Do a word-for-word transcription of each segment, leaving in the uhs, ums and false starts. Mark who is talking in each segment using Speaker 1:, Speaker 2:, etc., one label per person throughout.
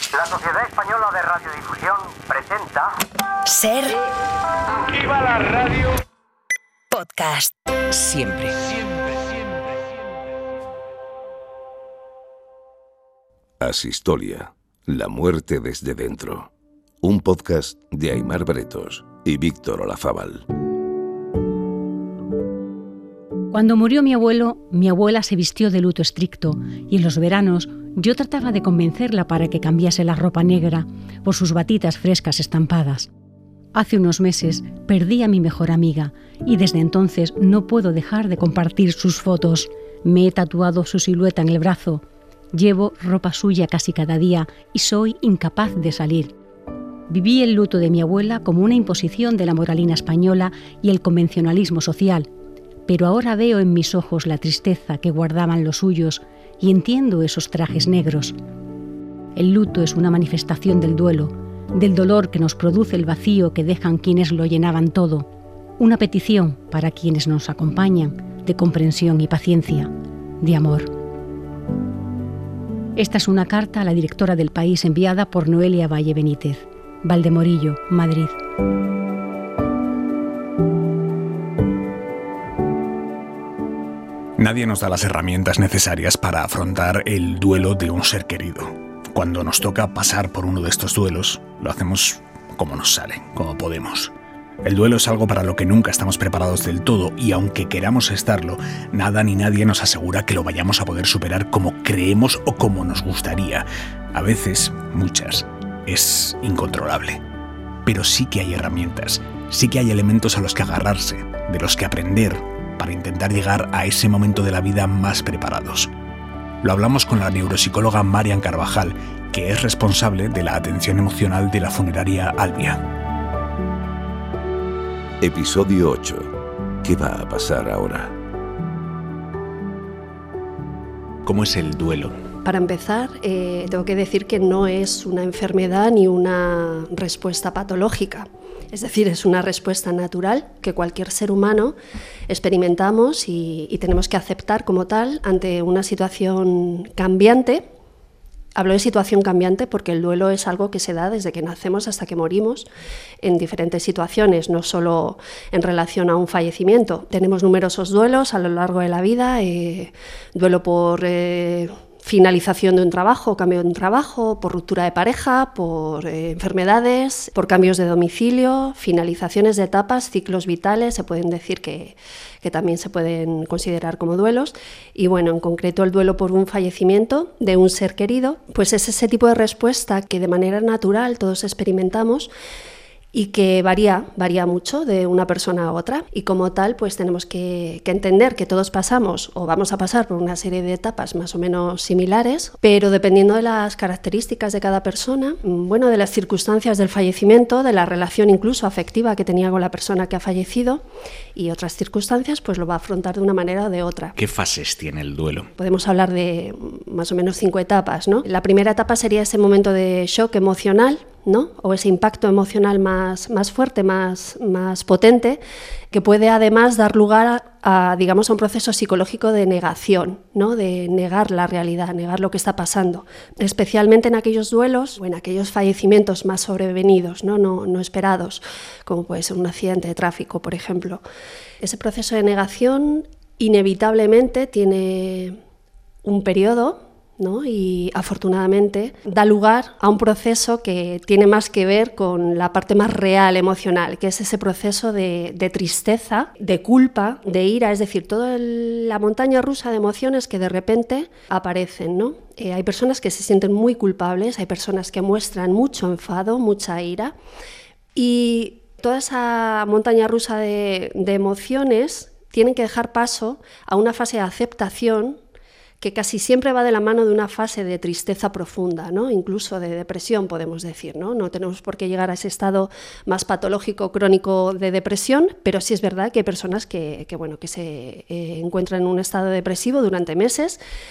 Speaker 1: La Sociedad Española de Radiodifusión presenta...
Speaker 2: Ser...
Speaker 3: ¡Viva la radio!
Speaker 2: Podcast.
Speaker 4: Siempre.
Speaker 3: Siempre, siempre,
Speaker 5: Asistolia, la muerte desde dentro. Un podcast de Aimar Bretos y Víctor Olazábal.
Speaker 6: Cuando murió mi abuelo, mi abuela se vistió de luto estricto y en los veranos yo trataba de convencerla para que cambiase la ropa negra por sus batitas frescas estampadas. Hace unos meses perdí a mi mejor amiga y desde entonces no puedo dejar de compartir sus fotos. Me he tatuado su silueta en el brazo, llevo ropa suya casi cada día y soy incapaz de salir. Viví el luto de mi abuela como una imposición de la moralina española y el convencionalismo social, pero ahora veo en mis ojos la tristeza que guardaban los suyos y entiendo esos trajes negros. El luto es una manifestación del duelo, del dolor que nos produce el vacío que dejan quienes lo llenaban todo, una petición para quienes nos acompañan de comprensión y paciencia, de amor. Esta es una carta a la directora del País enviada por Noelia Valle Benítez, Valdemorillo, Madrid.
Speaker 7: Nadie nos da las herramientas necesarias para afrontar el duelo de un ser querido. Cuando nos toca pasar por uno de estos duelos, lo hacemos como nos sale, como podemos. El duelo es algo para lo que nunca estamos preparados del todo y aunque queramos estarlo, nada ni nadie nos asegura que lo vayamos a poder superar como creemos o como nos gustaría. A veces, muchas, es incontrolable. Pero sí que hay herramientas, sí que hay elementos a los que agarrarse, de los que aprender, para intentar llegar a ese momento de la vida más preparados. Lo hablamos con la neuropsicóloga Marian Carvajal, que es responsable de la atención emocional de la funeraria Albia.
Speaker 5: Episodio ocho. ¿Qué va a pasar ahora?
Speaker 7: ¿Cómo es el duelo?
Speaker 8: Para empezar, eh, tengo que decir que no es una enfermedad ni una respuesta patológica. Es decir, es una respuesta natural que cualquier ser humano experimentamos y, y tenemos que aceptar como tal ante una situación cambiante. Hablo de situación cambiante porque el duelo es algo que se da desde que nacemos hasta que morimos en diferentes situaciones, no solo en relación a un fallecimiento. Tenemos numerosos duelos a lo largo de la vida, eh, duelo por... Eh, finalización de un trabajo, cambio de un trabajo, por ruptura de pareja, por eh, enfermedades, por cambios de domicilio, finalizaciones de etapas, ciclos vitales, se pueden decir que, que también se pueden considerar como duelos. Y bueno, en concreto el duelo por un fallecimiento de un ser querido, pues es ese tipo de respuesta que de manera natural todos experimentamos y que varía, varía mucho de una persona a otra y como tal pues tenemos que, que entender que todos pasamos o vamos a pasar por una serie de etapas más o menos similares, pero dependiendo de las características de cada persona, bueno, de las circunstancias del fallecimiento, de la relación incluso afectiva que tenía con la persona que ha fallecido y otras circunstancias, pues lo va a afrontar de una manera o de otra.
Speaker 7: ¿Qué fases tiene el duelo?
Speaker 8: Podemos hablar de más o menos cinco etapas, ¿no? La primera etapa sería ese momento de shock emocional, ¿no? O ese impacto emocional más, más fuerte, más, más potente, que puede además dar lugar a, a, digamos, a un proceso psicológico de negación, ¿no? De negar la realidad, negar lo que está pasando, especialmente en aquellos duelos o en aquellos fallecimientos más sobrevenidos, ¿no? No, no esperados, como puede ser un accidente de tráfico, por ejemplo. Ese proceso de negación inevitablemente tiene un periodo, ¿no? Y afortunadamente da lugar a un proceso que tiene más que ver con la parte más real emocional, que es ese proceso de, de tristeza, de culpa, de ira, es decir, toda el, la montaña rusa de emociones que de repente aparecen, ¿no? Eh, hay personas que se sienten muy culpables, hay personas que muestran mucho enfado, mucha ira y toda esa montaña rusa de, de emociones tienen que dejar paso a una fase de aceptación que casi siempre va de la mano de una fase de tristeza profunda, ¿no? Incluso de depresión, podemos decir, ¿no? No tenemos por qué llegar a ese estado más patológico, crónico de depresión, pero sí es verdad que hay personas que, que, bueno, que se eh, encuentran en un estado depresivo durante meses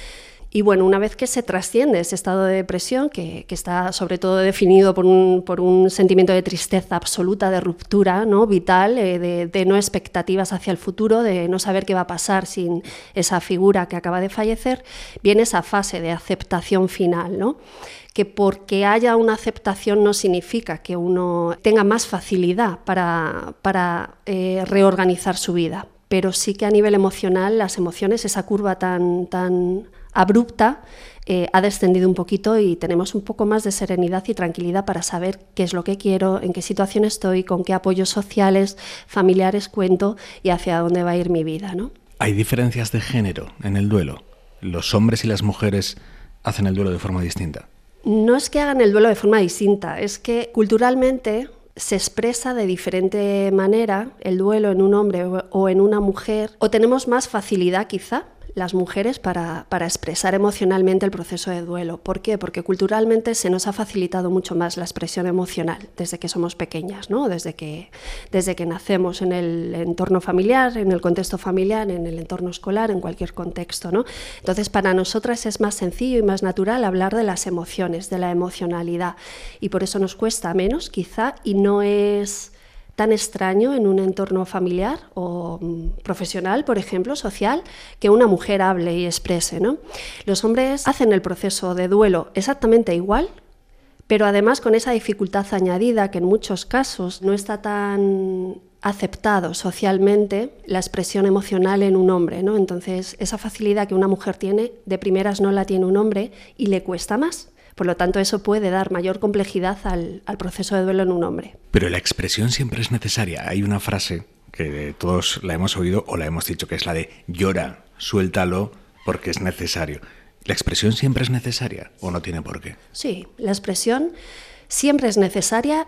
Speaker 8: Y bueno, una vez que se trasciende ese estado de depresión, que, que está sobre todo definido por un, por un sentimiento de tristeza absoluta, de ruptura, ¿no? vital, eh, de, de no expectativas hacia el futuro, de no saber qué va a pasar sin esa figura que acaba de fallecer, viene esa fase de aceptación final, ¿no? Que porque haya una aceptación no significa que uno tenga más facilidad para, para eh, reorganizar su vida, pero sí que a nivel emocional las emociones, esa curva tan, tan abrupta, eh, ha descendido un poquito y tenemos un poco más de serenidad y tranquilidad para saber qué es lo que quiero, en qué situación estoy, con qué apoyos sociales, familiares cuento y hacia dónde va a ir mi vida, ¿no?
Speaker 7: ¿Hay diferencias de género en el duelo? ¿Los hombres y las mujeres hacen el duelo de forma distinta?
Speaker 8: No es que hagan el duelo de forma distinta, es que culturalmente se expresa de diferente manera el duelo en un hombre o en una mujer, o tenemos más facilidad quizá las mujeres para, para expresar emocionalmente el proceso de duelo. ¿Por qué? Porque culturalmente se nos ha facilitado mucho más la expresión emocional desde que somos pequeñas, ¿no? Desde que, desde que nacemos en el entorno familiar, en el contexto familiar, en el entorno escolar, en cualquier contexto, ¿no? Entonces, para nosotras es más sencillo y más natural hablar de las emociones, de la emocionalidad, y por eso nos cuesta menos, quizá, y no es tan extraño en un entorno familiar o profesional, por ejemplo, social, que una mujer hable y exprese, ¿no? Los hombres hacen el proceso de duelo exactamente igual, pero además con esa dificultad añadida que en muchos casos no está tan aceptado socialmente la expresión emocional en un hombre, ¿no? Entonces, esa facilidad que una mujer tiene, de primeras no la tiene un hombre y le cuesta más. Por lo tanto, eso puede dar mayor complejidad al, al proceso de duelo en un hombre.
Speaker 7: Pero la expresión siempre es necesaria. Hay una frase que todos la hemos oído o la hemos dicho, que es la de llora, suéltalo porque es necesario. ¿La expresión siempre es necesaria o no tiene por qué?
Speaker 8: Sí, la expresión siempre es necesaria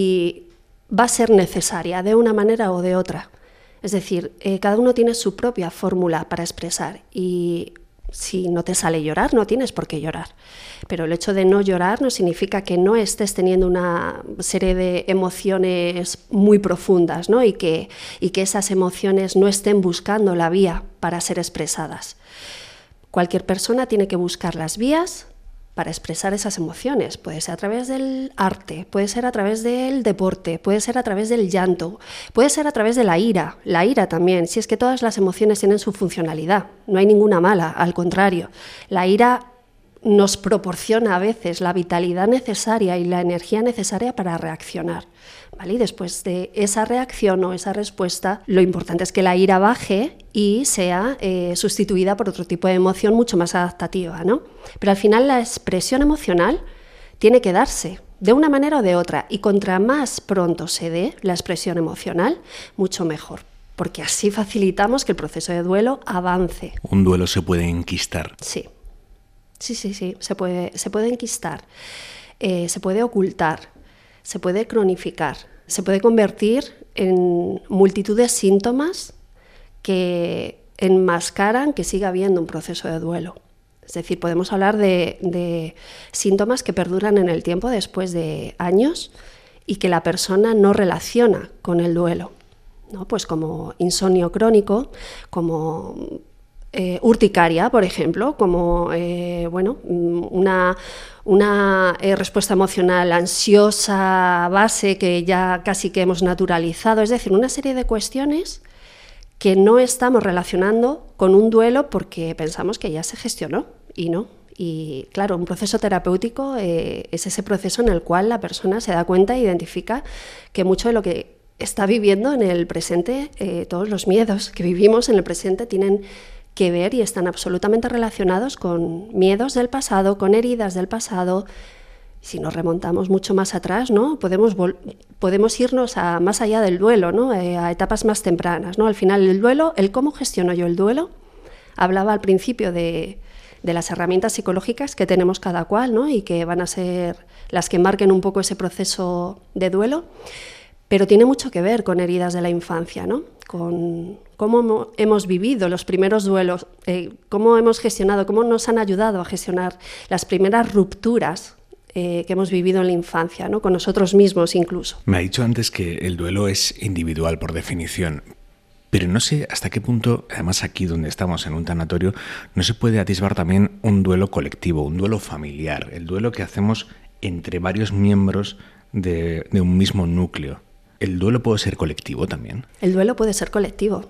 Speaker 8: y va a ser necesaria de una manera o de otra. Es decir, eh, cada uno tiene su propia fórmula para expresar y si no te sale llorar, no tienes por qué llorar. Pero el hecho de no llorar no significa que no estés teniendo una serie de emociones muy profundas, ¿no? y, que, y que esas emociones no estén buscando la vía para ser expresadas. Cualquier persona tiene que buscar las vías para expresar esas emociones. Puede ser a través del arte, puede ser a través del deporte, puede ser a través del llanto, puede ser a través de la ira, la ira también, si es que todas las emociones tienen su funcionalidad, no hay ninguna mala, al contrario. La ira nos proporciona a veces la vitalidad necesaria y la energía necesaria para reaccionar, ¿vale? Y después de esa reacción o esa respuesta, lo importante es que la ira baje y sea eh, sustituida por otro tipo de emoción mucho más adaptativa, ¿no? Pero al final la expresión emocional tiene que darse de una manera o de otra, y contra más pronto se dé la expresión emocional, mucho mejor, porque así facilitamos que el proceso de duelo avance.
Speaker 7: ¿Un duelo se puede enquistar?
Speaker 8: Sí. Sí, sí, sí, se puede, se puede enquistar, eh, se puede ocultar, se puede cronificar, se puede convertir en multitud de síntomas que enmascaran que siga habiendo un proceso de duelo. Es decir, podemos hablar de, de síntomas que perduran en el tiempo después de años y que la persona no relaciona con el duelo, ¿no? Pues como insomnio crónico, como Eh, urticaria, por ejemplo, como eh, bueno, una, una eh, respuesta emocional ansiosa base que ya casi que hemos naturalizado, es decir, una serie de cuestiones que no estamos relacionando con un duelo porque pensamos que ya se gestionó y no. Y claro, un proceso terapéutico eh, es ese proceso en el cual la persona se da cuenta e identifica que mucho de lo que está viviendo en el presente, eh, todos los miedos que vivimos en el presente tienen que ver y están absolutamente relacionados con miedos del pasado, con heridas del pasado. Si nos remontamos mucho más atrás, ¿no? Podemos, vol- podemos irnos a más allá del duelo, ¿no? Eh, a etapas más tempranas, ¿no? Al final el duelo, el cómo gestiono yo el duelo, hablaba al principio de, de las herramientas psicológicas que tenemos cada cual, ¿no? Y que van a ser las que marquen un poco ese proceso de duelo, pero tiene mucho que ver con heridas de la infancia, ¿no? Con cómo hemos vivido los primeros duelos, eh, cómo hemos gestionado, cómo nos han ayudado a gestionar las primeras rupturas eh, que hemos vivido en la infancia, ¿no? Con nosotros mismos incluso.
Speaker 7: Me ha dicho antes que el duelo es individual por definición, Pero no sé hasta qué punto, además aquí donde estamos en un tanatorio, no se puede atisbar también un duelo colectivo, un duelo familiar, el duelo que hacemos entre varios miembros de, de un mismo núcleo. ¿El duelo puede ser colectivo también?
Speaker 8: El duelo puede ser colectivo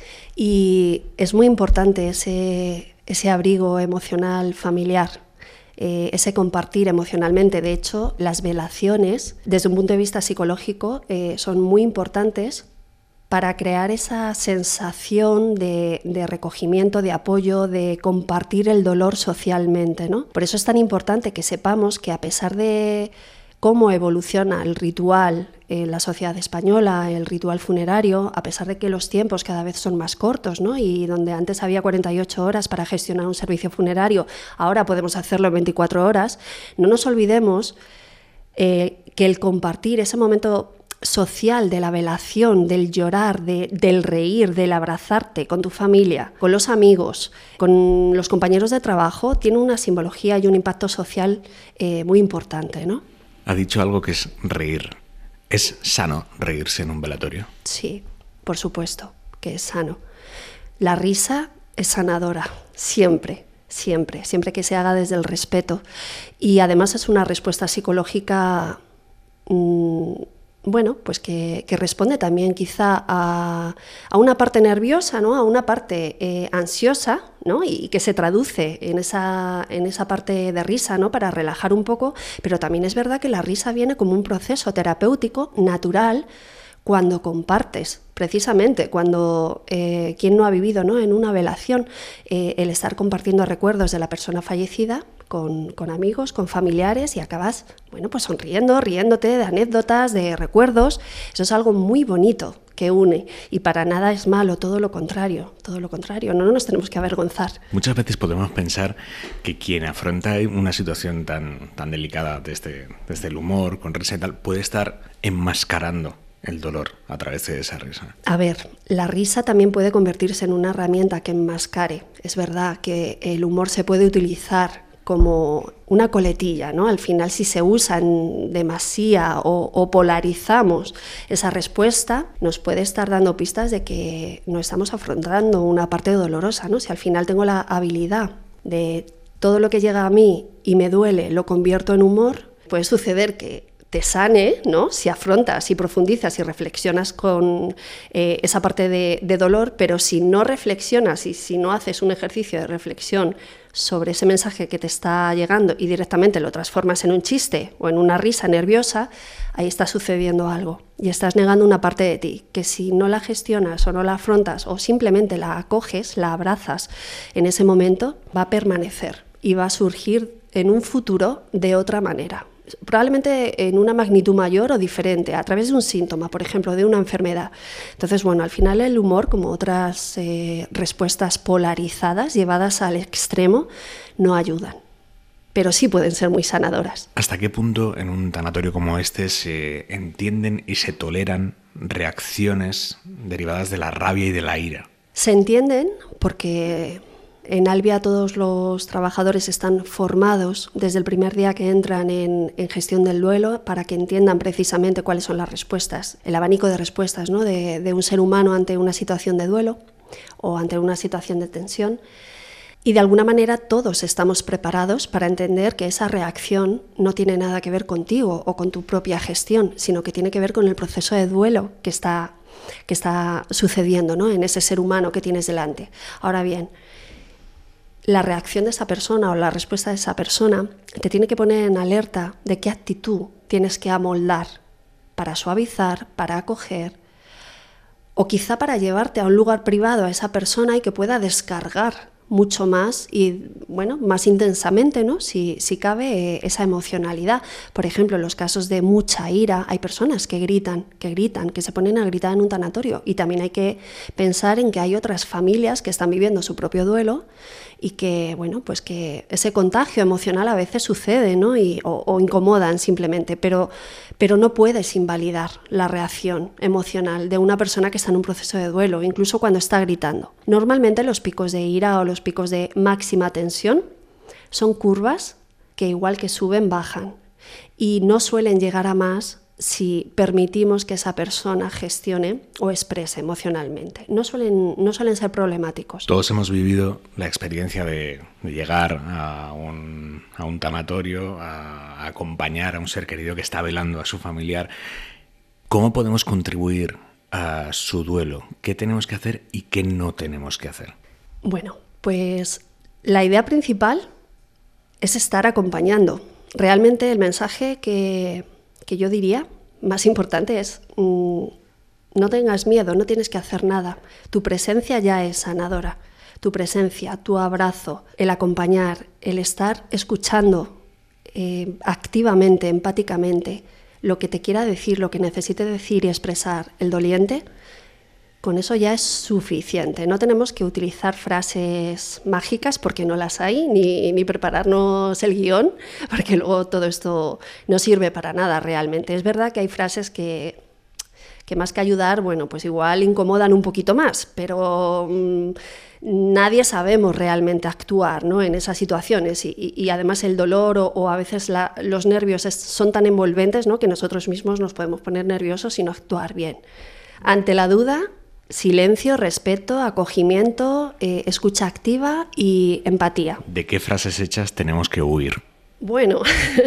Speaker 8: y es muy importante ese, ese abrigo emocional familiar, eh, ese compartir emocionalmente. De hecho, las velaciones, desde un punto de vista psicológico, eh, son muy importantes para crear esa sensación de, de recogimiento, de apoyo, de compartir el dolor socialmente, ¿no? Por eso es tan importante que sepamos que a pesar de cómo evoluciona el ritual en la sociedad española, el ritual funerario, a pesar de que los tiempos cada vez son más cortos, ¿no? Y donde antes había cuarenta y ocho horas para gestionar un servicio funerario, ahora podemos hacerlo en veinticuatro horas, no nos olvidemos eh, que el compartir ese momento social de la velación, del llorar, de, del reír, del abrazarte con tu familia, con los amigos, con los compañeros de trabajo, tiene una simbología y un impacto social eh, muy importante, ¿no?
Speaker 7: Ha dicho algo que es reír. ¿Es sano reírse en un velatorio?
Speaker 8: Sí, por supuesto que es sano. La risa es sanadora, siempre, siempre, siempre que se haga desde el respeto. Y además es una respuesta psicológica mmm, bueno, pues que, que responde también quizá a, a una parte nerviosa, ¿no? A una parte eh, ansiosa, ¿no? Y, y que se traduce en esa, en esa parte de risa, ¿no? Para relajar un poco, pero también es verdad que la risa viene como un proceso terapéutico natural cuando compartes, precisamente, cuando eh, quien no ha vivido, ¿no? En una velación, eh, el estar compartiendo recuerdos de la persona fallecida con, con amigos, con familiares, y acabas, bueno, pues sonriendo, riéndote de anécdotas, de recuerdos. Eso es algo muy bonito que une, y para nada es malo, todo lo contrario, todo lo contrario, no nos tenemos que avergonzar.
Speaker 7: Muchas veces podemos pensar que quien afronta una situación tan, tan delicada desde, desde el humor, con risa y tal, puede estar enmascarando el dolor a través de esa risa.
Speaker 8: A ver, la risa también puede convertirse en una herramienta que enmascare. Es verdad que el humor se puede utilizar como una coletilla, ¿no? Al final, si se usa en demasía o, o polarizamos esa respuesta, nos puede estar dando pistas de que no estamos afrontando una parte dolorosa, ¿no? Si al final tengo la habilidad de todo lo que llega a mí y me duele, lo convierto en humor, puede suceder que te sane, ¿no? Si afrontas, si profundizas y reflexionas con eh, esa parte de, de dolor, pero si no reflexionas y si no haces un ejercicio de reflexión sobre ese mensaje que te está llegando y directamente lo transformas en un chiste o en una risa nerviosa, ahí está sucediendo algo y estás negando una parte de ti, que si no la gestionas o no la afrontas o simplemente la acoges, la abrazas en ese momento, va a permanecer y va a surgir en un futuro de otra manera. Probablemente en una magnitud mayor o diferente, a través de un síntoma, por ejemplo, de una enfermedad. Entonces, bueno, al final el humor, como otras eh, respuestas polarizadas, llevadas al extremo, no ayudan, pero sí pueden ser muy sanadoras.
Speaker 7: ¿Hasta qué punto en un tanatorio como este se entienden y se toleran reacciones derivadas de la rabia y de la ira?
Speaker 8: Se entienden porque en Albia todos los trabajadores están formados desde el primer día que entran en, en gestión del duelo para que entiendan precisamente cuáles son las respuestas, el abanico de respuestas, ¿no? de, de un ser humano ante una situación de duelo o ante una situación de tensión. Y de alguna manera todos estamos preparados para entender que esa reacción no tiene nada que ver contigo o con tu propia gestión, sino que tiene que ver con el proceso de duelo que está, que está sucediendo, ¿no? En ese ser humano que tienes delante. Ahora bien, la reacción de esa persona o la respuesta de esa persona te tiene que poner en alerta de qué actitud tienes que amoldar para suavizar, para acoger, o quizá para llevarte a un lugar privado a esa persona y que pueda descargar mucho más y, bueno, más intensamente, ¿no? Si, si cabe, eh, esa emocionalidad. Por ejemplo, en los casos de mucha ira, hay personas que gritan, que gritan, que se ponen a gritar en un tanatorio, y también hay que pensar en que hay otras familias que están viviendo su propio duelo y que, bueno, pues que ese contagio emocional a veces sucede, ¿no? Y, o, o incomodan simplemente, pero, pero no puedes invalidar la reacción emocional de una persona que está en un proceso de duelo, incluso cuando está gritando. Normalmente los picos de ira o los picos de máxima tensión son curvas que igual que suben, bajan, y no suelen llegar a más si permitimos que esa persona gestione o exprese emocionalmente. No suelen, no suelen ser problemáticos.
Speaker 7: Todos hemos vivido la experiencia de, de llegar a un, a un tanatorio, a, a acompañar a un ser querido que está velando a su familiar. ¿Cómo podemos contribuir a su duelo? ¿Qué tenemos que hacer y qué no tenemos que hacer?
Speaker 8: Bueno, pues la idea principal es estar acompañando. Realmente el mensaje que... que yo diría más importante es mmm, no tengas miedo, no tienes que hacer nada. Tu presencia ya es sanadora. Tu presencia, tu abrazo, el acompañar, el estar escuchando eh, activamente, empáticamente, lo que te quiera decir, lo que necesite decir y expresar el doliente, con eso ya es suficiente. No tenemos que utilizar frases mágicas porque no las hay, ni, ni prepararnos el guión, porque luego todo esto no sirve para nada realmente. Es verdad que hay frases que, que más que ayudar, bueno, pues igual incomodan un poquito más, pero mmm, nadie sabemos realmente actuar, ¿no?, en esas situaciones y, y, y además el dolor o, o a veces la, los nervios es, son tan envolventes, ¿no?, que nosotros mismos nos podemos poner nerviosos y no actuar bien. Ante la duda, silencio, respeto, acogimiento, eh, escucha activa y empatía.
Speaker 7: ¿De qué frases hechas tenemos que huir?
Speaker 8: Bueno,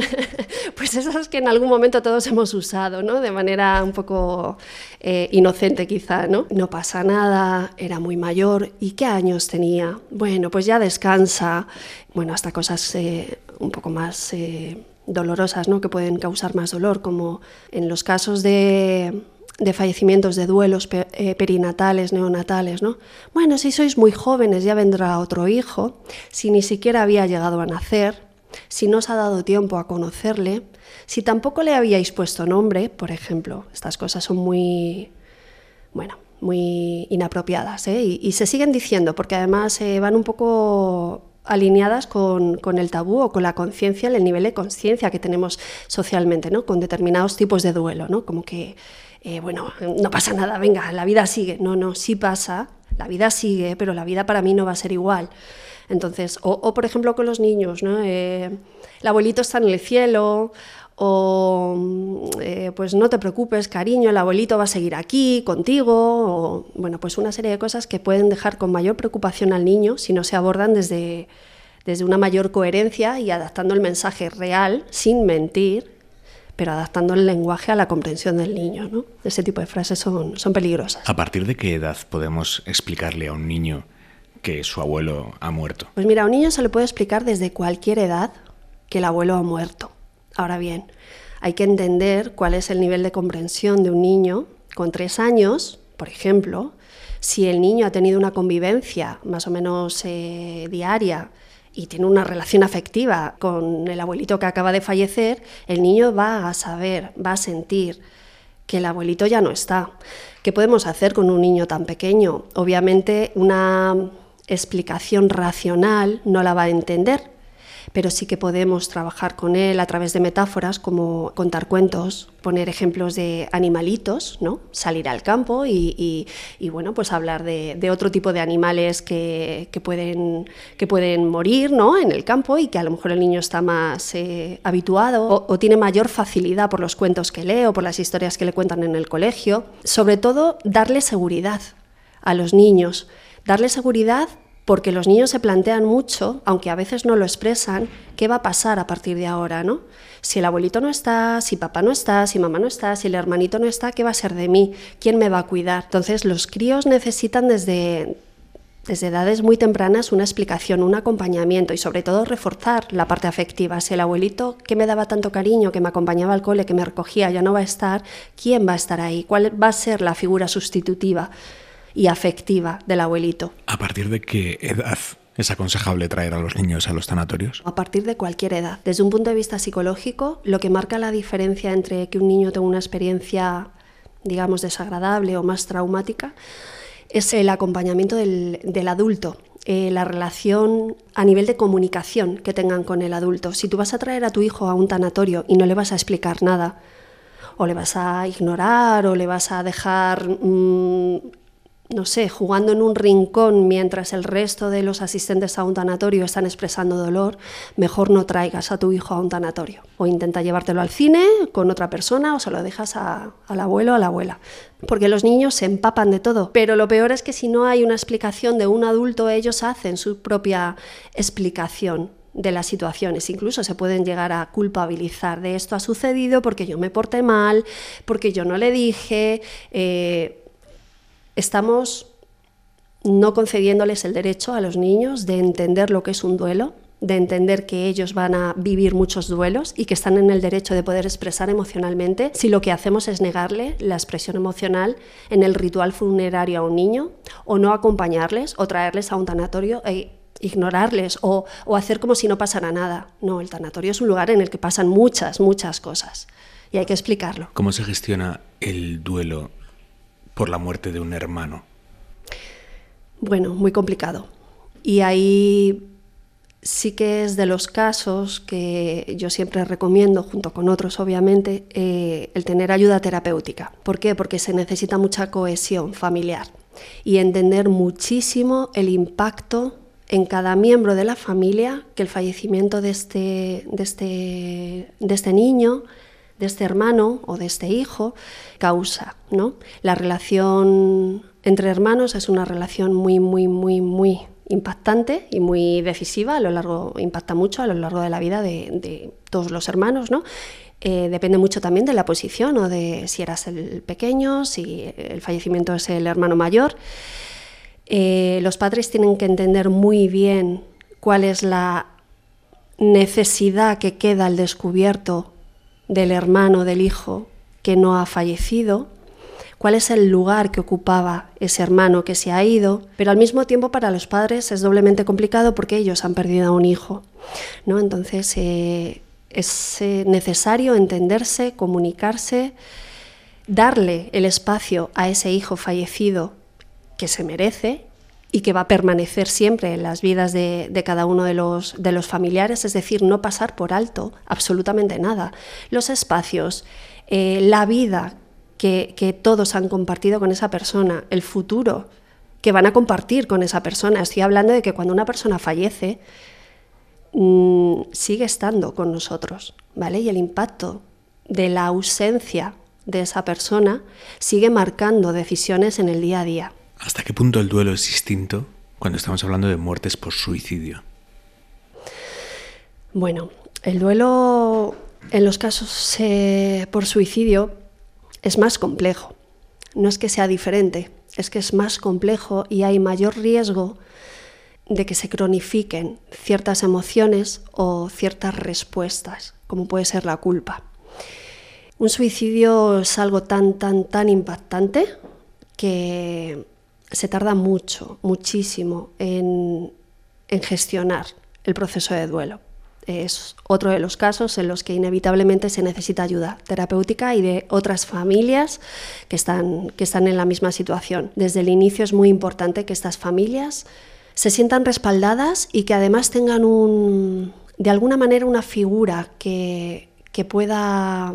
Speaker 8: pues esas que en algún momento todos hemos usado, ¿no?, de manera un poco eh, inocente quizá, ¿no? No pasa nada, era muy mayor, ¿y qué años tenía? Bueno, pues ya descansa. Bueno, hasta cosas eh, un poco más eh, dolorosas, ¿no?, que pueden causar más dolor, como en los casos de... de fallecimientos, de duelos perinatales, neonatales, ¿no? Bueno, si sois muy jóvenes ya vendrá otro hijo, si ni siquiera había llegado a nacer, si no os ha dado tiempo a conocerle, si tampoco le habíais puesto nombre, por ejemplo. Estas cosas son muy, bueno, muy inapropiadas, ¿eh? y, y se siguen diciendo porque además eh, van un poco alineadas con, con el tabú o con la conciencia, el nivel de conciencia que tenemos socialmente, ¿no?, con determinados tipos de duelo, ¿no?, como que Eh, bueno, no pasa nada, venga, la vida sigue. No, no, sí pasa, la vida sigue, pero la vida para mí no va a ser igual. Entonces, o, o por ejemplo con los niños, ¿no? Eh, el abuelito está en el cielo, o eh, pues no te preocupes, cariño, el abuelito va a seguir aquí contigo, o bueno, pues una serie de cosas que pueden dejar con mayor preocupación al niño si no se abordan desde, desde una mayor coherencia y adaptando el mensaje real, sin mentir, pero adaptando el lenguaje a la comprensión del niño, ¿no? Ese tipo de frases son, son peligrosas.
Speaker 7: ¿A partir de qué edad podemos explicarle a un niño que su abuelo ha muerto?
Speaker 8: Pues mira, a un niño se le puede explicar desde cualquier edad que el abuelo ha muerto. Ahora bien, hay que entender cuál es el nivel de comprensión de un niño con tres años, por ejemplo. Si el niño ha tenido una convivencia más o menos eh, diaria y tiene una relación afectiva con el abuelito que acaba de fallecer, el niño va a saber, va a sentir que el abuelito ya no está. ¿Qué podemos hacer con un niño tan pequeño? Obviamente una explicación racional no la va a entender, pero sí que podemos trabajar con él a través de metáforas como contar cuentos, poner ejemplos de animalitos, ¿no? Salir al campo y, y, y bueno, pues hablar de, de otro tipo de animales que, que, pueden, que pueden morir, ¿no?, en el campo y que a lo mejor el niño está más eh, habituado o, o tiene mayor facilidad por los cuentos que lee o por las historias que le cuentan en el colegio. Sobre todo, darle seguridad a los niños, darle seguridad porque los niños se plantean mucho, aunque a veces no lo expresan, qué va a pasar a partir de ahora, ¿no? Si el abuelito no está, si papá no está, si mamá no está, si el hermanito no está, ¿qué va a ser de mí? ¿Quién me va a cuidar? Entonces los críos necesitan desde, desde edades muy tempranas una explicación, un acompañamiento y sobre todo reforzar la parte afectiva. Si el abuelito que me daba tanto cariño, que me acompañaba al cole, que me recogía, ya no va a estar, ¿quién va a estar ahí? ¿Cuál va a ser la figura sustitutiva y afectiva del abuelito?
Speaker 7: ¿A partir de qué edad es aconsejable traer a los niños a los tanatorios?
Speaker 8: A partir de cualquier edad. Desde un punto de vista psicológico, lo que marca la diferencia entre que un niño tenga una experiencia, digamos, desagradable o más traumática, es el acompañamiento del, del adulto, eh, la relación a nivel de comunicación que tengan con el adulto. Si tú vas a traer a tu hijo a un tanatorio y no le vas a explicar nada, o le vas a ignorar, o le vas a dejar Mmm, no sé, jugando en un rincón mientras el resto de los asistentes a un tanatorio están expresando dolor, mejor no traigas a tu hijo a un tanatorio. O intenta llevártelo al cine con otra persona o se lo dejas a, al abuelo o a la abuela. Porque los niños se empapan de todo. Pero lo peor es que si no hay una explicación de un adulto, ellos hacen su propia explicación de las situaciones. Incluso se pueden llegar a culpabilizar de esto ha sucedido porque yo me porté mal, porque yo no le dije... Eh, Estamos no concediéndoles el derecho a los niños de entender lo que es un duelo, de entender que ellos van a vivir muchos duelos y que están en el derecho de poder expresar emocionalmente, si lo que hacemos es negarle la expresión emocional en el ritual funerario a un niño, o no acompañarles, o traerles a un tanatorio e ignorarles, o, o hacer como si no pasara nada. No, el tanatorio es un lugar en el que pasan muchas, muchas cosas y hay que explicarlo.
Speaker 7: ¿Cómo se gestiona el duelo por la muerte de un hermano?
Speaker 8: Bueno, muy complicado. Y ahí sí que es de los casos que yo siempre recomiendo, junto con otros obviamente, eh, el tener ayuda terapéutica. ¿Por qué? Porque se necesita mucha cohesión familiar y entender muchísimo el impacto en cada miembro de la familia que el fallecimiento de este, de este, de este niño, de este hermano o de este hijo causa, ¿no? La relación entre hermanos es una relación muy, muy, muy, muy impactante y muy decisiva, a lo largo, impacta mucho a lo largo de la vida de, de todos los hermanos, ¿no? Eh, depende mucho también de la posición o de si eras el pequeño, si el fallecimiento es el hermano mayor. Eh, los padres tienen que entender muy bien cuál es la necesidad que queda al descubierto del hermano, del hijo que no ha fallecido, cuál es el lugar que ocupaba ese hermano que se ha ido, pero al mismo tiempo para los padres es doblemente complicado porque ellos han perdido a un hijo, ¿no? Entonces eh, es eh, necesario entenderse, comunicarse, darle el espacio a ese hijo fallecido que se merece y que va a permanecer siempre en las vidas de, de cada uno de los, de los familiares, es decir, no pasar por alto absolutamente nada. Los espacios, eh, la vida que, que todos han compartido con esa persona, el futuro que van a compartir con esa persona. Estoy hablando de que cuando una persona fallece, mmm, sigue estando con nosotros, ¿vale? Y el impacto de la ausencia de esa persona sigue marcando decisiones en el día a día.
Speaker 7: ¿Hasta qué punto el duelo es distinto cuando estamos hablando de muertes por suicidio?
Speaker 8: Bueno, el duelo en los casos eh, por suicidio es más complejo. No es que sea diferente, es que es más complejo y hay mayor riesgo de que se cronifiquen ciertas emociones o ciertas respuestas, como puede ser la culpa. Un suicidio es algo tan, tan, tan impactante que se tarda mucho, muchísimo en, en gestionar el proceso de duelo. Es otro de los casos en los que inevitablemente se necesita ayuda terapéutica y de otras familias que están, que están en la misma situación. Desde el inicio es muy importante que estas familias se sientan respaldadas y que además tengan un, de alguna manera una figura que, que pueda...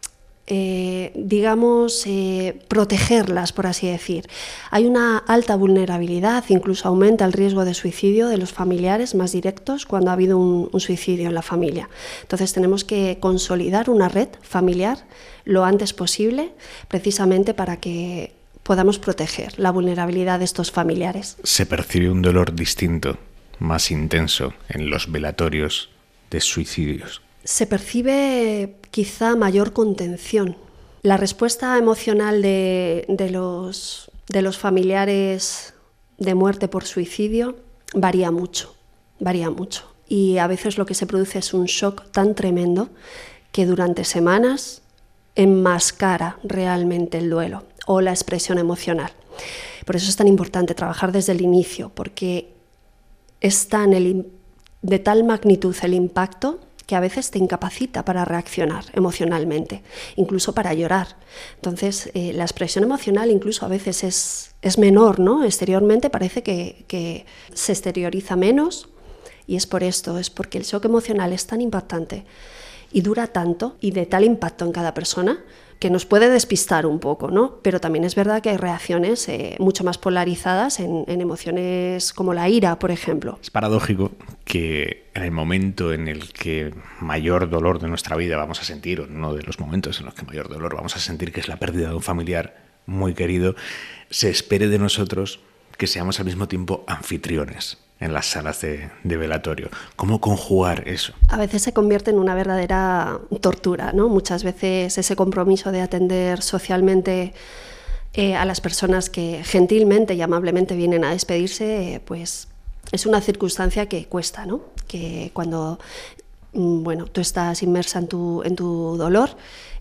Speaker 8: Eh, digamos, eh, protegerlas, por así decir. Hay una alta vulnerabilidad, incluso aumenta el riesgo de suicidio de los familiares más directos cuando ha habido un, un suicidio en la familia. Entonces tenemos que consolidar una red familiar lo antes posible, precisamente para que podamos proteger la vulnerabilidad de estos familiares.
Speaker 7: ¿Se percibe un dolor distinto, más intenso, en los velatorios de suicidios?
Speaker 8: Se percibe quizá mayor contención. La respuesta emocional de, de, los, de los familiares de muerte por suicidio varía mucho, varía mucho. Y a veces lo que se produce es un shock tan tremendo que durante semanas enmascara realmente el duelo o la expresión emocional. Por eso es tan importante trabajar desde el inicio, porque es tan el, de tal magnitud el impacto que a veces te incapacita para reaccionar emocionalmente, incluso para llorar. Entonces, eh, la expresión emocional incluso a veces es, es menor, ¿no? Exteriormente parece que, que se exterioriza menos y es por esto, es porque el shock emocional es tan impactante y dura tanto y de tal impacto en cada persona que nos puede despistar un poco, ¿no? Pero también es verdad que hay reacciones eh, mucho más polarizadas en, en emociones como la ira, por ejemplo.
Speaker 7: Es paradójico que en el momento en el que mayor dolor de nuestra vida vamos a sentir, o en uno de los momentos en los que mayor dolor vamos a sentir, que es la pérdida de un familiar muy querido, se espere de nosotros que seamos al mismo tiempo anfitriones en las salas de, de velatorio. ¿Cómo conjugar eso?
Speaker 8: A veces se convierte en una verdadera tortura, ¿no? Muchas veces ese compromiso de atender socialmente eh, a las personas que gentilmente y amablemente vienen a despedirse, eh, pues es una circunstancia que cuesta, ¿no? Que cuando mm, bueno, tú estás inmersa en tu, en tu dolor,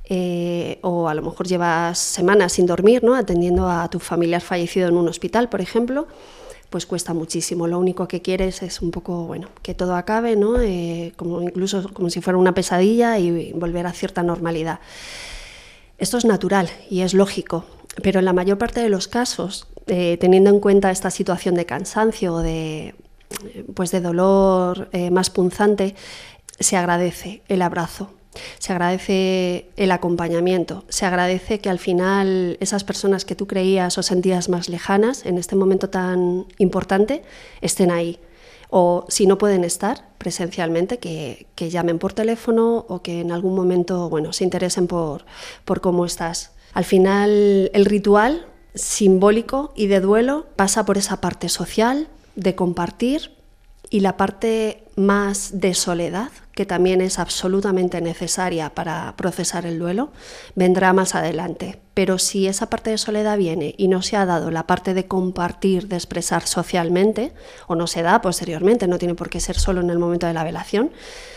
Speaker 8: eh, o a lo mejor llevas semanas sin dormir, ¿no? Atendiendo a tu familiar fallecido en un hospital, por ejemplo, pues cuesta muchísimo. Lo único que quieres es un poco, bueno, que todo acabe, ¿no? Eh, como incluso como si fuera una pesadilla y volver a cierta normalidad. Esto es natural y es lógico, pero en la mayor parte de los casos, eh, teniendo en cuenta esta situación de cansancio o de, pues de dolor eh, más punzante, se agradece el abrazo. Se agradece el acompañamiento, se agradece que al final esas personas que tú creías o sentías más lejanas en este momento tan importante estén ahí. O si no pueden estar presencialmente, que, que llamen por teléfono o que en algún momento, bueno, se interesen por, por cómo estás. Al final el ritual simbólico y de duelo pasa por esa parte social, de compartir, y la parte más de soledad, que también es absolutamente necesaria para procesar el duelo, vendrá más adelante. Pero si esa parte de soledad viene y no se ha dado la parte de compartir, de expresar socialmente, o no se da posteriormente, no tiene por qué ser solo en el momento de la velación,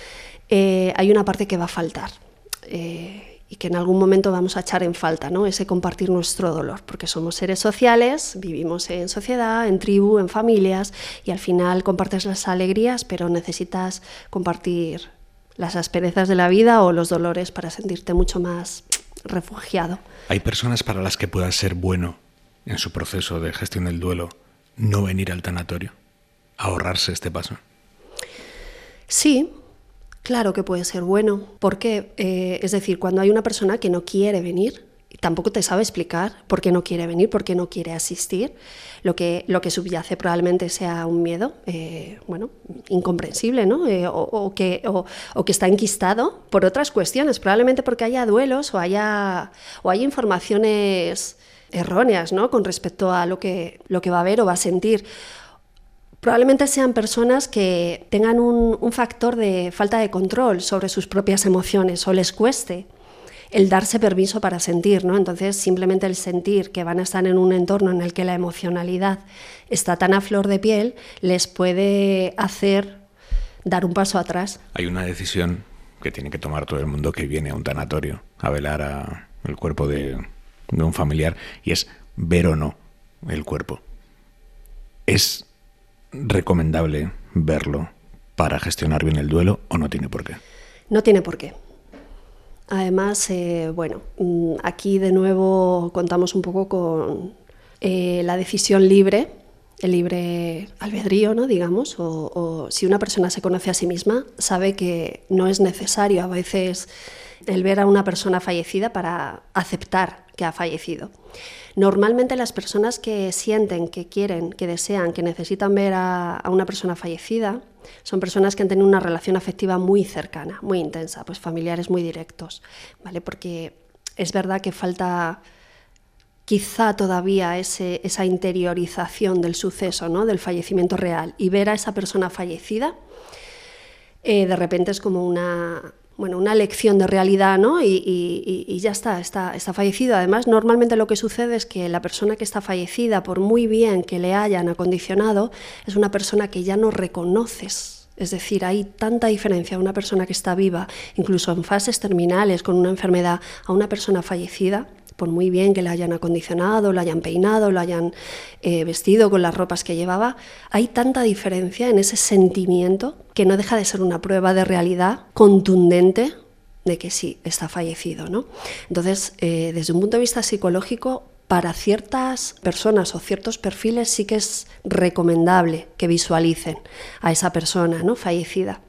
Speaker 8: eh, hay una parte que va a faltar. Eh, y que en algún momento vamos a echar en falta, ¿no? Ese compartir nuestro dolor, porque somos seres sociales, vivimos en sociedad, en tribu, en familias, y al final compartes las alegrías, pero necesitas compartir las asperezas de la vida o los dolores para sentirte mucho más refugiado.
Speaker 7: ¿Hay personas para las que pueda ser bueno en su proceso de gestión del duelo no venir al tanatorio, ahorrarse este paso?
Speaker 8: Sí. Claro que puede ser bueno. ¿Por qué? Eh, es decir, cuando hay una persona que no quiere venir, tampoco te sabe explicar por qué no quiere venir, por qué no quiere asistir, lo que, lo que subyace probablemente sea un miedo, eh, bueno, incomprensible, ¿no? Eh, o, o, que, o, o que está enquistado por otras cuestiones, probablemente porque haya duelos o haya, o haya informaciones erróneas, ¿no? Con respecto a lo que, lo que va a ver o va a sentir. Probablemente sean personas que tengan un, un factor de falta de control sobre sus propias emociones o les cueste el darse permiso para sentir, ¿no? Entonces, simplemente el sentir que van a estar en un entorno en el que la emocionalidad está tan a flor de piel les puede hacer dar un paso atrás.
Speaker 7: Hay una decisión que tiene que tomar todo el mundo que viene a un tanatorio a velar a el cuerpo de, de un familiar, y es ver o no el cuerpo. Es recomendable verlo para gestionar bien el duelo, o no tiene por qué?
Speaker 8: No tiene por qué. Además, eh, bueno, aquí de nuevo contamos un poco con eh, la decisión libre, el libre albedrío, ¿no? Digamos, o, o si una persona se conoce a sí misma, sabe que no es necesario a veces el ver a una persona fallecida para aceptar que ha fallecido. Normalmente las personas que sienten, que quieren, que desean, que necesitan ver a, a una persona fallecida son personas que han tenido una relación afectiva muy cercana, muy intensa, pues familiares muy directos, ¿vale? Porque es verdad que falta quizá todavía ese, esa interiorización del suceso, ¿no? Del fallecimiento real, y ver a esa persona fallecida eh, de repente es como una... Bueno, una lección de realidad, ¿no? Y, y, y ya está, está, está fallecido. Además, normalmente lo que sucede es que la persona que está fallecida, por muy bien que le hayan acondicionado, es una persona que ya no reconoces. Es decir, hay tanta diferencia a una persona que está viva, incluso en fases terminales, con una enfermedad, a una persona fallecida, por muy bien que la hayan acondicionado, la hayan peinado, la hayan eh, vestido con las ropas que llevaba, hay tanta diferencia en ese sentimiento que no deja de ser una prueba de realidad contundente de que sí, está fallecido, ¿no? Entonces, eh, desde un punto de vista psicológico, para ciertas personas o ciertos perfiles sí que es recomendable que visualicen a esa persona, ¿no? Fallecida,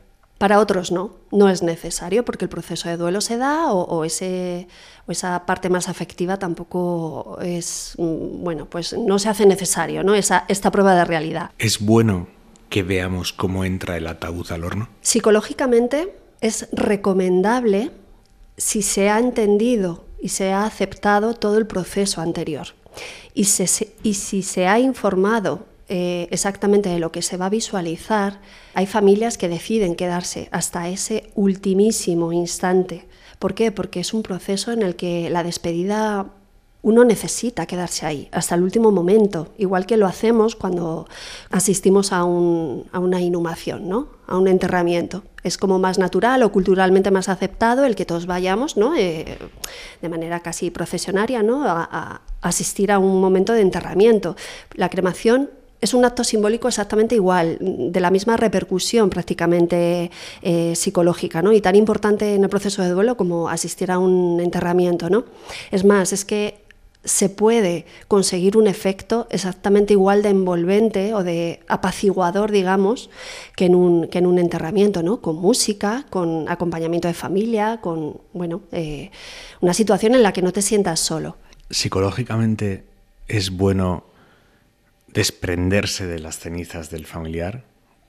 Speaker 8: Para otros no, no es necesario porque el proceso de duelo se da o, o, ese, o esa parte más afectiva tampoco es, bueno, pues no se hace necesario, ¿no? Esa, esta prueba de realidad.
Speaker 7: ¿Es bueno que veamos cómo entra el ataúd al horno?
Speaker 8: Psicológicamente es recomendable si se ha entendido y se ha aceptado todo el proceso anterior y, se, y si se ha informado Eh, exactamente de lo que se va a visualizar. Hay familias que deciden quedarse hasta ese ultimísimo instante. ¿Por qué? Porque es un proceso en el que la despedida uno necesita quedarse ahí hasta el último momento, igual que lo hacemos cuando asistimos a, un, a una inhumación, ¿no? A un enterramiento. Es como más natural o culturalmente más aceptado el que todos vayamos, ¿no? Eh, de manera casi procesionaria, ¿no? a, a asistir a un momento de enterramiento. La cremación es un acto simbólico exactamente igual, de la misma repercusión prácticamente eh, psicológica, ¿no? Y tan importante en el proceso de duelo como asistir a un enterramiento, ¿no? Es más, es que se puede conseguir un efecto exactamente igual de envolvente o de apaciguador, digamos, que en un, que en un enterramiento, ¿no? Con música, con acompañamiento de familia, con, bueno, eh, una situación en la que no te sientas solo.
Speaker 7: Psicológicamente es bueno desprenderse de las cenizas del familiar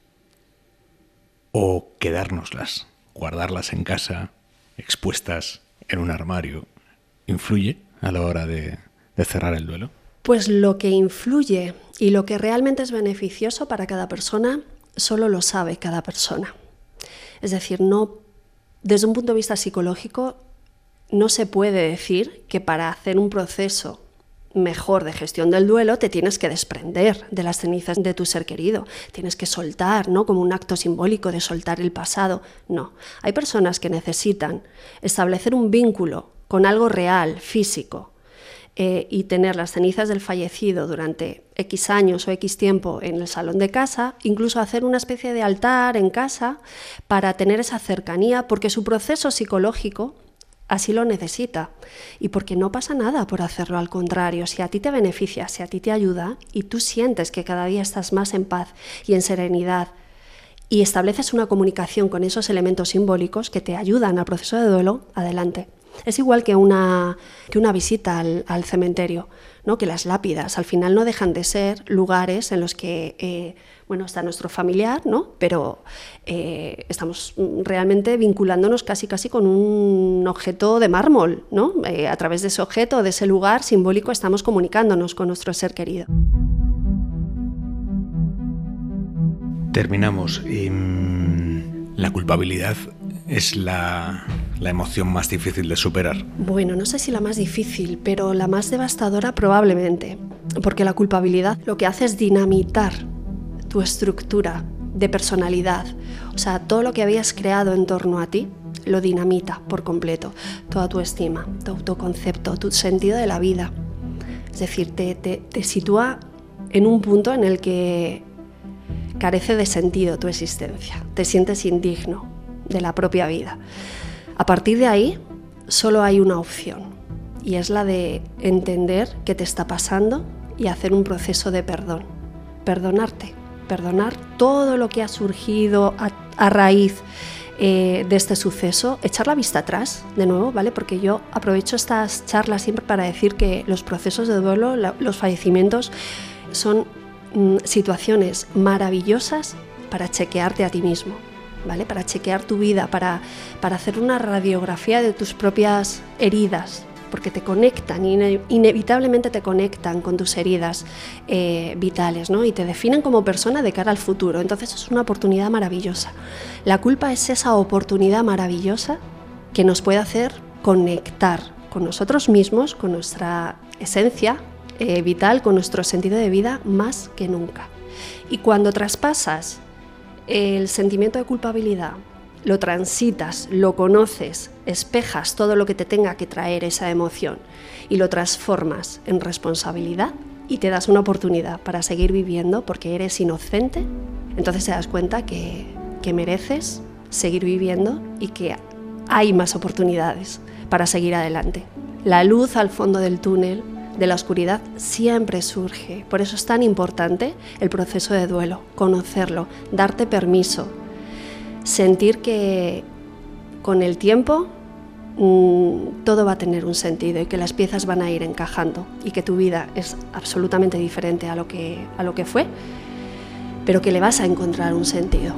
Speaker 7: o quedárnoslas, guardarlas en casa, expuestas en un armario. ¿Influye a la hora de, de cerrar el duelo?
Speaker 8: Pues lo que influye y lo que realmente es beneficioso para cada persona solo lo sabe cada persona. Es decir, no, desde un punto de vista psicológico no se puede decir que para hacer un proceso mejor de gestión del duelo te tienes que desprender de las cenizas de tu ser querido, tienes que soltar, ¿no? Como un acto simbólico de soltar el pasado. No, hay personas que necesitan establecer un vínculo con algo real, físico, eh, y tener las cenizas del fallecido durante X años o X tiempo en el salón de casa, incluso hacer una especie de altar en casa para tener esa cercanía, porque su proceso psicológico así lo necesita y porque no pasa nada por hacerlo, al contrario, si a ti te beneficia, si a ti te ayuda y tú sientes que cada día estás más en paz y en serenidad y estableces una comunicación con esos elementos simbólicos que te ayudan al proceso de duelo, adelante. Es igual que una, que una visita al, al cementerio, ¿no? Que las lápidas al final no dejan de ser lugares en los que eh, bueno, está nuestro familiar, ¿no? Pero eh, estamos realmente vinculándonos casi casi con un objeto de mármol, ¿no? Eh, a través de ese objeto, de ese lugar simbólico, estamos comunicándonos con nuestro ser querido.
Speaker 7: Terminamos. Eh, la culpabilidad es la, la emoción más difícil de superar.
Speaker 8: Bueno, no sé si la más difícil, pero la más devastadora probablemente, porque la culpabilidad lo que hace es dinamitar tu estructura de personalidad, o sea, todo lo que habías creado en torno a ti lo dinamita por completo, toda tu estima, tu autoconcepto, tu sentido de la vida. Es decir, te, te, te sitúa en un punto en el que carece de sentido tu existencia, te sientes indigno de la propia vida. A partir de ahí, solo hay una opción, y es la de entender qué te está pasando y hacer un proceso de perdón. Perdonarte, perdonar todo lo que ha surgido a, a raíz eh, de este suceso, echar la vista atrás, de nuevo, ¿vale? Porque yo aprovecho estas charlas siempre para decir que los procesos de duelo, la, los fallecimientos, son mm, situaciones maravillosas para chequearte a ti mismo, ¿vale? Para chequear tu vida, para, para hacer una radiografía de tus propias heridas, porque te conectan, ine- inevitablemente te conectan con tus heridas eh, vitales, ¿no? Y te definen como persona de cara al futuro. Entonces es una oportunidad maravillosa. La culpa es esa oportunidad maravillosa que nos puede hacer conectar con nosotros mismos, con nuestra esencia eh, vital, con nuestro sentido de vida más que nunca. Y cuando traspasas el sentimiento de culpabilidad, lo transitas, lo conoces, espejas todo lo que te tenga que traer esa emoción y lo transformas en responsabilidad y te das una oportunidad para seguir viviendo porque eres inocente, entonces te das cuenta que, que mereces seguir viviendo y que hay más oportunidades para seguir adelante. La luz al fondo del túnel de la oscuridad siempre surge, por eso es tan importante el proceso de duelo, conocerlo, darte permiso. sentir que con el tiempo mmm, todo va a tener un sentido y que las piezas van a ir encajando y que tu vida es absolutamente diferente a lo que, a lo que fue, pero que le vas a encontrar un sentido.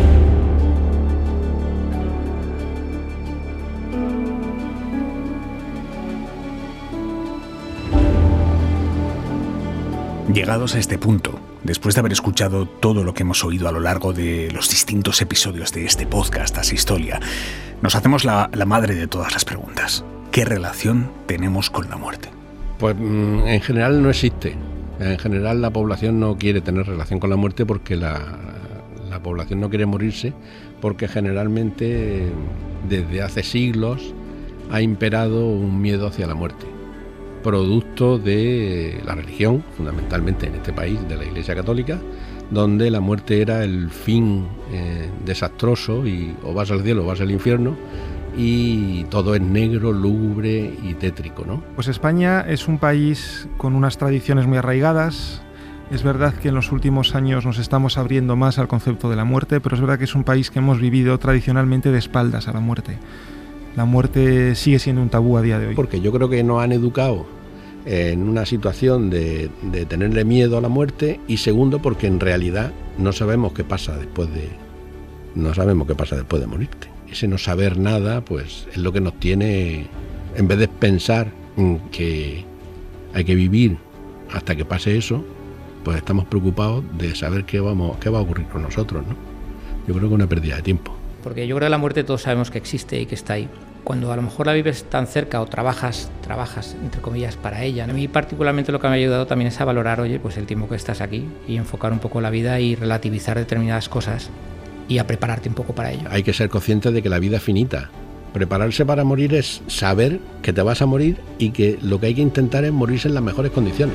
Speaker 7: Llegados a este punto, después de haber escuchado todo lo que hemos oído a lo largo de los distintos episodios de este podcast Asistolia, nos hacemos la, la madre de todas las preguntas. ¿Qué relación tenemos con la muerte?
Speaker 4: Pues en general no existe. En general la población no quiere tener relación con la muerte porque la, la población no quiere morirse, porque generalmente desde hace siglos ha imperado un miedo hacia la muerte, producto de la religión, fundamentalmente en este país, de la Iglesia Católica, donde la muerte era el fin eh, desastroso y o vas al cielo o vas al infierno, y todo es negro, lúgubre y tétrico, ¿no?
Speaker 9: Pues España es un país con unas tradiciones muy arraigadas. Es verdad que en los últimos años nos estamos abriendo más al concepto de la muerte, pero es verdad que es un país que hemos vivido tradicionalmente de espaldas a la muerte. La muerte sigue siendo un tabú a día de hoy.
Speaker 4: Porque yo creo que nos han educado en una situación de, de tenerle miedo a la muerte, y segundo porque en realidad no sabemos qué pasa después de no sabemos qué pasa después de morirte. Ese no saber nada pues es lo que nos tiene, en vez de pensar que hay que vivir hasta que pase eso, pues estamos preocupados de saber qué vamos qué va a ocurrir con nosotros, ¿no? Yo creo que es una pérdida de tiempo.
Speaker 10: Porque yo creo que la muerte todos sabemos que existe y que está ahí. Cuando a lo mejor la vives tan cerca o trabajas, trabajas entre comillas para ella. A mí particularmente lo que me ha ayudado también es a valorar, oye, pues el tiempo que estás aquí y enfocar un poco la vida y relativizar determinadas cosas y a prepararte un poco para ello.
Speaker 4: Hay que ser consciente de que la vida es finita. Prepararse para morir es saber que te vas a morir y que lo que hay que intentar es morirse en las mejores condiciones.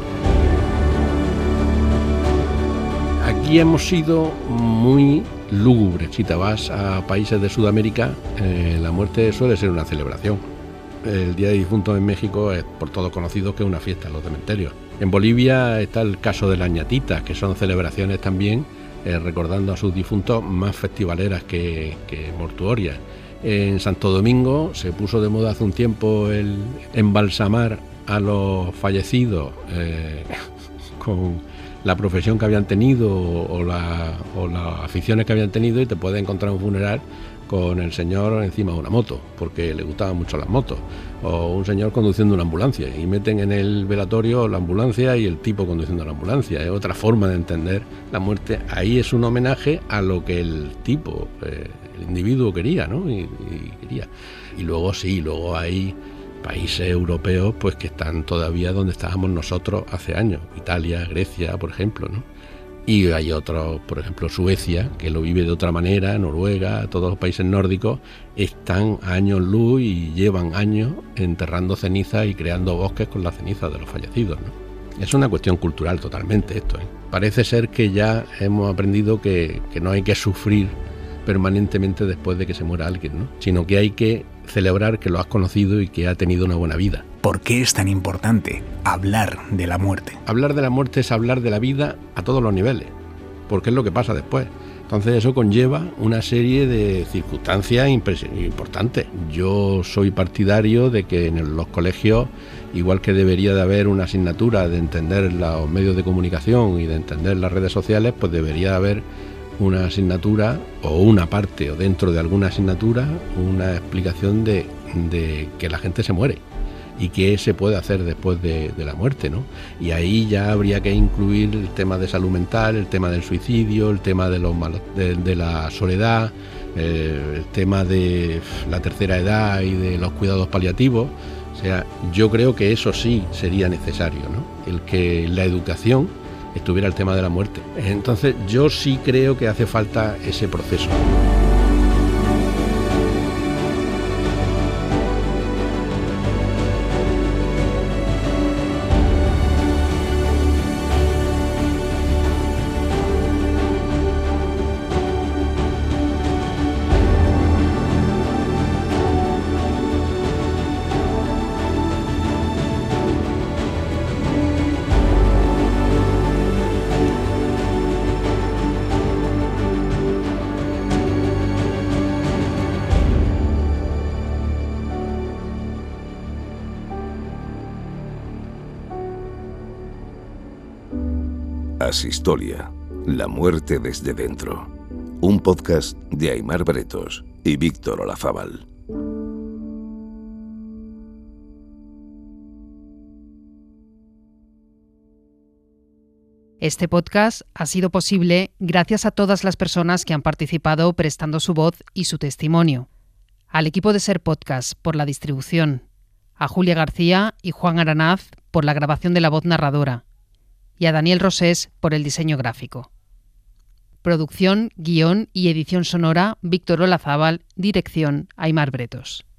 Speaker 4: Aquí hemos sido muy lúgubre. Si te vas a países de Sudamérica, eh, la muerte suele ser una celebración. El Día de Difuntos en México es por todos conocido que es una fiesta en los cementerios. En Bolivia está el caso de las ñatitas, que son celebraciones también, eh, recordando a sus difuntos, más festivaleras que, que mortuorias. En Santo Domingo se puso de moda hace un tiempo el embalsamar a los fallecidos eh, con la profesión que habían tenido o, la, o las aficiones que habían tenido, y te puedes encontrar un funeral con el señor encima de una moto, porque le gustaban mucho las motos, o un señor conduciendo una ambulancia, y meten en el velatorio la ambulancia y el tipo conduciendo la ambulancia. Es otra forma de entender la muerte. Ahí es un homenaje a lo que el tipo, eh, el individuo quería, ¿no? Y, y quería. Y luego sí, luego hay países europeos pues que están todavía donde estábamos nosotros hace años, Italia, Grecia, por ejemplo, ¿no? Y hay otros, por ejemplo Suecia, que lo vive de otra manera, Noruega, todos los países nórdicos están a años luz y llevan años enterrando cenizas y creando bosques con las cenizas de los fallecidos, ¿no? Es una cuestión cultural totalmente esto, ¿eh? Parece ser que ya hemos aprendido que, que no hay que sufrir permanentemente después de que se muera alguien, ¿no? Sino que hay que celebrar que lo has conocido y que ha tenido una buena vida.
Speaker 7: ¿Por qué es tan importante hablar de la muerte?
Speaker 4: Hablar de la muerte es hablar de la vida a todos los niveles, porque es lo que pasa después. Entonces eso conlleva una serie de circunstancias importantes. Yo soy partidario de que en los colegios, igual que debería de haber una asignatura de entender los medios de comunicación y de entender las redes sociales, pues debería de haber una asignatura o una parte o dentro de alguna asignatura una explicación de, de que la gente se muere y qué se puede hacer después de, de la muerte, ¿no? Y ahí ya habría que incluir el tema de salud mental, el tema del suicidio, el tema de, los malos, de, de la soledad, eh, el tema de la tercera edad y de los cuidados paliativos. O sea, yo creo que eso sí sería necesario, ¿no? El que la educación estuviera el tema de la muerte. Entonces yo sí creo que hace falta ese proceso.
Speaker 5: Asistolia, la muerte desde dentro. Un podcast de Aimar Bretos y Víctor Olazábal.
Speaker 11: Este podcast ha sido posible gracias a todas las personas que han participado prestando su voz y su testimonio. Al equipo de Ser Podcast por la distribución, a Julia García y Juan Aranaz por la grabación de la voz narradora y a Daniel Rosés por el diseño gráfico. Producción, guión y edición sonora, Víctor Olazábal, dirección, Aimar Bretos.